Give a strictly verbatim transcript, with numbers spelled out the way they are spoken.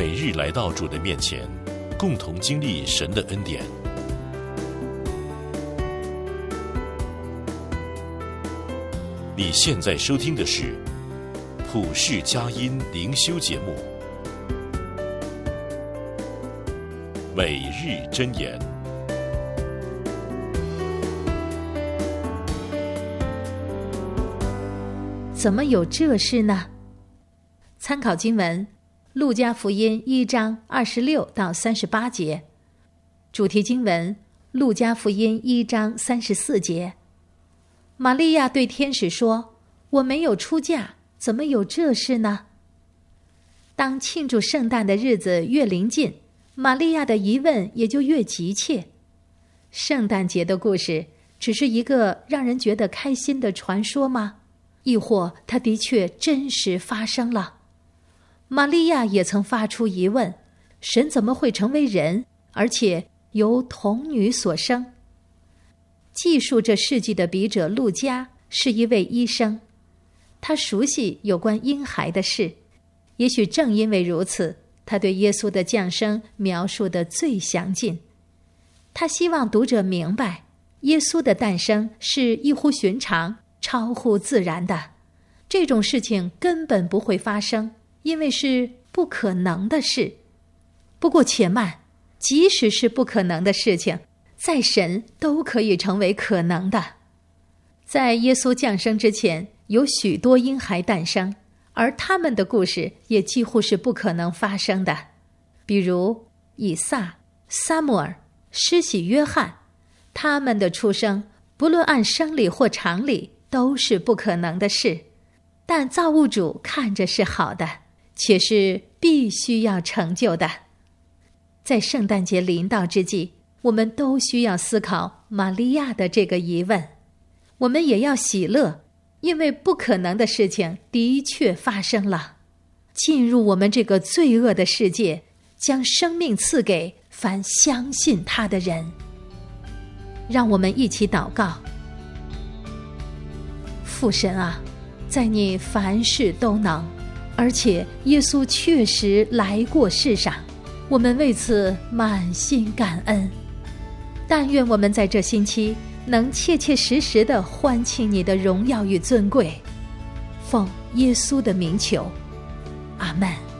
每日来到主的面前，共同经历神的恩典。你现在收听的是普世佳音灵修节目，每日箴言。 怎么有这事呢？参考经文路加福音一章二十六到三十八节，主题经文路加福音一章三十四节。玛利亚对天使说，我没有出嫁，怎么有这事呢？当庆祝圣诞的日子越临近，玛利亚的疑问也就越急切。圣诞节的故事只是一个让人觉得开心的传说吗？亦或它的确真实发生了？玛利亚也曾发出疑问，神怎么会成为人，而且由童女所生？记述这事迹的笔者路加是一位医生，他熟悉有关婴孩的事，也许正因为如此，他对耶稣的降生描述得最详尽。他希望读者明白，耶稣的诞生是异乎寻常、超乎自然的，这种事情根本不会发生，因为是不可能的事。不过且慢，即使是不可能的事情，在神都可以成为可能的。在耶稣降生之前，有许多婴孩诞生，而他们的故事也几乎是不可能发生的。比如以撒、撒母耳、施洗约翰，他们的出生不论按生理或常理都是不可能的事，但造物主看着是好的，且是必须要成就的。在圣诞节临到之际，我们都需要思考玛利亚的这个疑问。我们也要喜乐，因为不可能的事情的确发生了，进入我们这个罪恶的世界，将生命赐给凡相信他的人。让我们一起祷告。父神啊，在你凡事都能，而且耶稣确实来过世上，我们为此满心感恩。但愿我们在这星期能切切实实地欢庆你的荣耀与尊贵，奉耶稣的名求，阿们。